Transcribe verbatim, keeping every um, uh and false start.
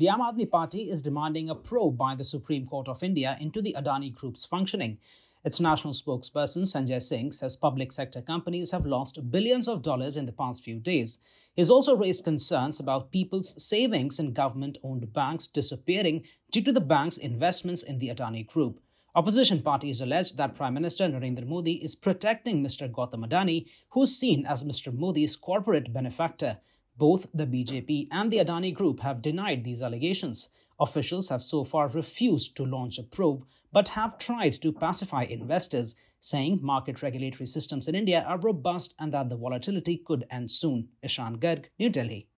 The Aam Aadmi Party is demanding a probe by the Supreme Court of India into the Adani Group's functioning. Its national spokesperson, Sanjay Singh, says public sector companies have lost billions of dollars in the past few days. He has also raised concerns about people's savings in government-owned banks disappearing due to the bank's investments in the Adani Group. Opposition parties allege that Prime Minister Narendra Modi is protecting Mister Gautam Adani, who is seen as Mister Modi's corporate benefactor. Both the B J P and the Adani Group have denied these allegations. Officials have so far refused to launch a probe, but have tried to pacify investors, saying market regulatory systems in India are robust and that the volatility could end soon. Ishan Garg, New Delhi.